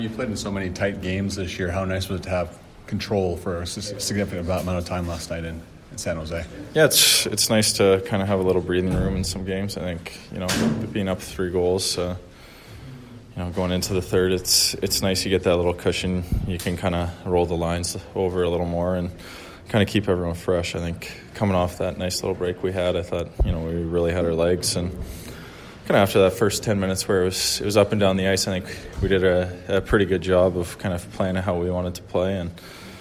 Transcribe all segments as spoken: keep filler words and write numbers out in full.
You played in so many tight games this year. How nice was it to have control for a significant amount of time last night in, in San Jose? Yeah, it's it's nice to kind of have a little breathing room in some games. I think, you know, being up three goals, uh, you know, going into the third, it's it's nice you get that little cushion. You can kind of roll the lines over a little more and kind of keep everyone fresh. I think coming off that nice little break we had, I thought, you know, we really had our legs, and kind of after that first ten minutes where it was it was up and down the ice, I think we did a, a pretty good job of kind of playing how we wanted to play. And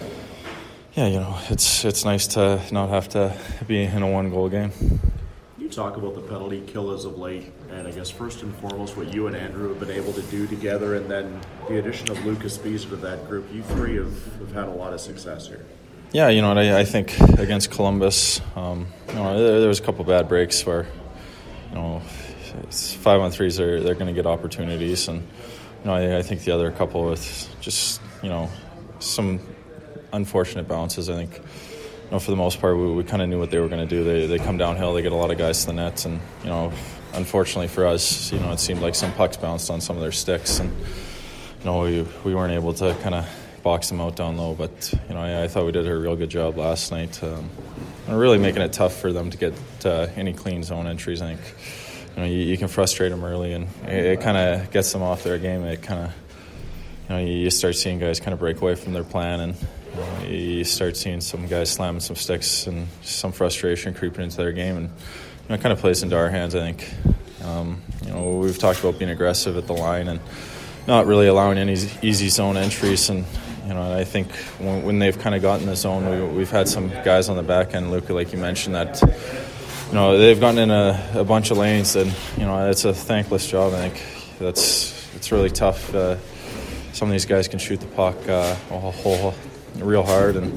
yeah, you know, it's it's nice to not have to be in a one goal game. You talk about the penalty kill as of late, and I guess first and foremost what you and Andrew have been able to do together, and then the addition of Lucas Beazer to that group. You three have, have had a lot of success here. Yeah, you know, I, I think against Columbus, um, you know, there, there was a couple bad breaks where, you know, it's five on threes, they're, they're going to get opportunities. And, you know, I, I think the other couple with just, you know, some unfortunate bounces, I think, you know, for the most part, we, we kind of knew what they were going to do. They they come downhill, they get a lot of guys to the nets. And, you know, unfortunately for us, you know, it seemed like some pucks bounced on some of their sticks. And, you know, we, we weren't able to kind of box them out down low. But, you know, I, I thought we did a real good job last night. Um, and really making it tough for them to get uh, any clean zone entries. I think, you know, you, you can frustrate them early, and it, it kind of gets them off their game. It kind of, you know, you start seeing guys kind of break away from their plan, and you know, you start seeing some guys slamming some sticks and some frustration creeping into their game, and you know, it kind of plays into our hands, I think. Um, you know, we've talked about being aggressive at the line and not really allowing any easy zone entries, and you know, I think when, when they've kind of gotten the zone, we, we've had some guys on the back end, Luka, like you mentioned, that, you know, they've gotten in a, a bunch of lanes, and you know, it's a thankless job. I think that's it's really tough. Uh, some of these guys can shoot the puck uh, a whole, real hard, and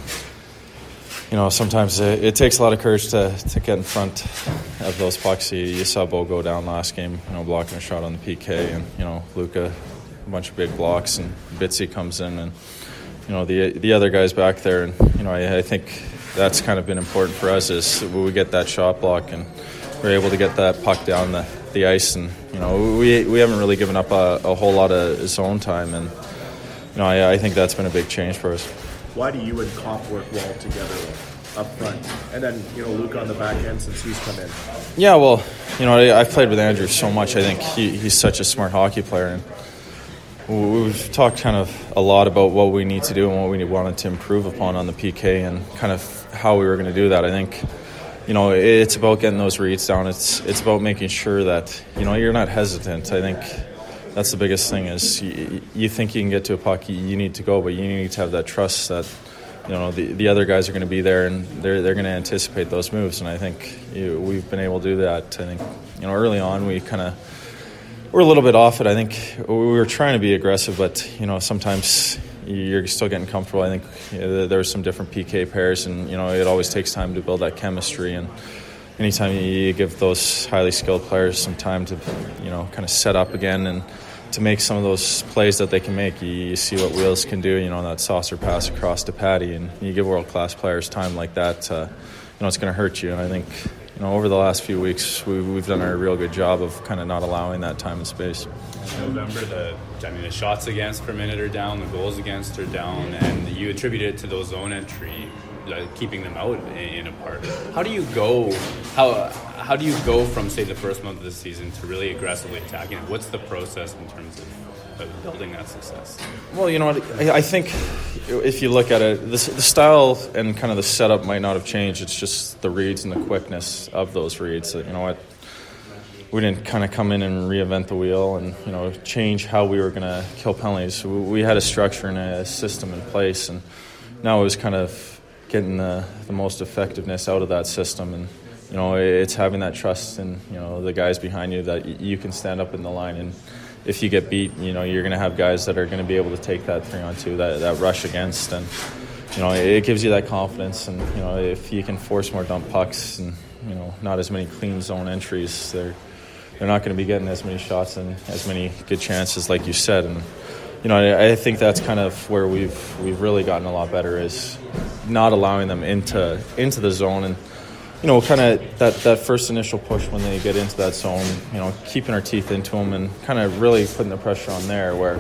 you know, sometimes it, it takes a lot of courage to, to get in front of those pucks. You, you saw Bo go down last game, you know, blocking a shot on the P K, and you know, Luka, a bunch of big blocks, and Bitsy comes in, and you know, the the other guys back there, and you know, I, I think that's kind of been important for us, is when we get that shot block and we're able to get that puck down the, the ice, and you know, we we haven't really given up a, a whole lot of zone time, and you know, I, I think that's been a big change for us. Why do you and Comp work well together up front, and then you know, Luke on the back end since he's come in? Yeah, well, you know, I, I've played with Andrew so much. I think he, he's such a smart hockey player, and we've talked kind of a lot about what we need to do and what we wanted to improve upon on the P K, and kind of how we were going to do that. I think, you know, it's about getting those reads down. It's it's about making sure that, you know, you're not hesitant. I think that's the biggest thing, is you, you think you can get to a puck, you, you need to go, but you need to have that trust that, you know, the, the other guys are going to be there, and they're they're going to anticipate those moves. And I think you, we've been able to do that. I think, you know, early on we kind of we're a little bit off it. I think we were trying to be aggressive, but you know, sometimes you're still getting comfortable. I think, you know, there were some different P K pairs, and you know, it always takes time to build that chemistry. And anytime you give those highly skilled players some time to, you know, kind of set up again and to make some of those plays that they can make, you, you see what Wheels can do. You know, that saucer pass across to Patty, and you give world class players time like that, uh, you know, it's going to hurt you. And I think, you know, over the last few weeks, we, we've done a real good job of kind of not allowing that time and space. November, the I mean, the shots against per minute are down, the goals against are down, and you attribute it to those zone entry, uh, keeping them out in, in a part. How do you go? How how do you go from, say, the first month of the season to really aggressively attacking it? What's the process in terms of, of building that success? Well, you know what, I think if you look at it, the, the style and kind of the setup might not have changed. It's just the reads and the quickness of those reads. You know what? We didn't kind of come in and reinvent the wheel and, you know, change how we were going to kill penalties. We had a structure and a system in place, and now it was kind of getting the, the most effectiveness out of that system. And, you know, it's having that trust in, you know, the guys behind you that you can stand up in the line, and if you get beat, you know, you're going to have guys that are going to be able to take that three on two, that, that rush against, and, you know, it gives you that confidence. And, you know, if you can force more dump pucks and, you know, not as many clean zone entries, they're they're not going to be getting as many shots and as many good chances, like you said. And, you know, I, I think that's kind of where we've we've really gotten a lot better, is not allowing them into into the zone. And, you know, kind of that, that first initial push when they get into that zone, you know, keeping our teeth into them and kind of really putting the pressure on there, where,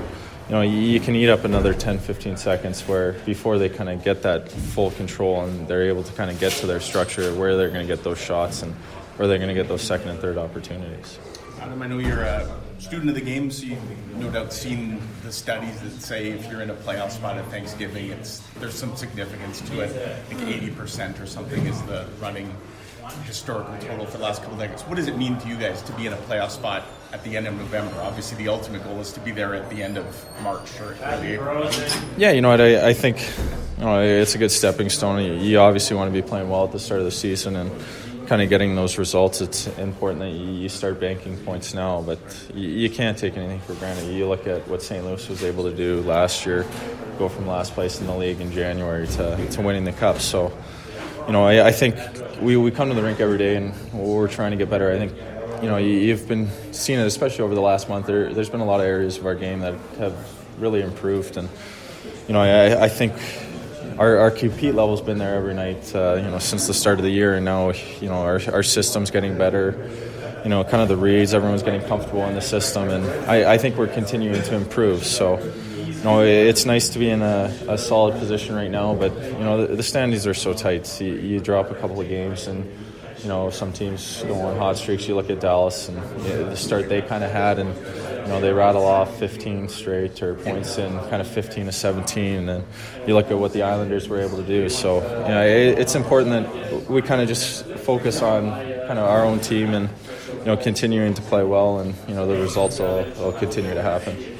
you know, you can eat up another ten, fifteen seconds where before they kind of get that full control and they're able to kind of get to their structure, where they're going to get those shots and where they're going to get those second and third opportunities. Adam, I know you're a student of the game, so you've no doubt seen the studies that say if you're in a playoff spot at Thanksgiving, it's there's some significance to it. I think eighty percent or something is the running historical total for the last couple of decades. What does it mean to you guys to be in a playoff spot at the end of November? Obviously, the ultimate goal is to be there at the end of March or early April. Yeah, you know what, I, I think you know, it's a good stepping stone. You, you obviously want to be playing well at the start of the season and kind of getting those results. It's important that you, you start banking points now, but you, you can't take anything for granted. You look at what Saint Louis was able to do last year, go from last place in the league in January to, to winning the Cup. So, you know, I, I think we, we come to the rink every day and we're trying to get better. I think, you know, you, you've been seeing it, especially over the last month. There, there's been a lot of areas of our game that have really improved, and you know, I, I think our, our compete level's been there every night, uh, you know, since the start of the year, and now, you know, our our system's getting better. You know, kind of the reads, everyone's getting comfortable in the system, and I, I think we're continuing to improve. So, you know, it's nice to be in a, a solid position right now, but you know, the, the standings are so tight. You, you drop a couple of games, and you know, some teams go on hot streaks. You look at Dallas and you know, the start they kind of had, and you know, they rattle off fifteen straight or points in kind of fifteen to seventeen, and then you look at what the Islanders were able to do. So, you know, it, it's important that we kind of just focus on kind of our own team and you know, continuing to play well, and you know, the results will, will continue to happen.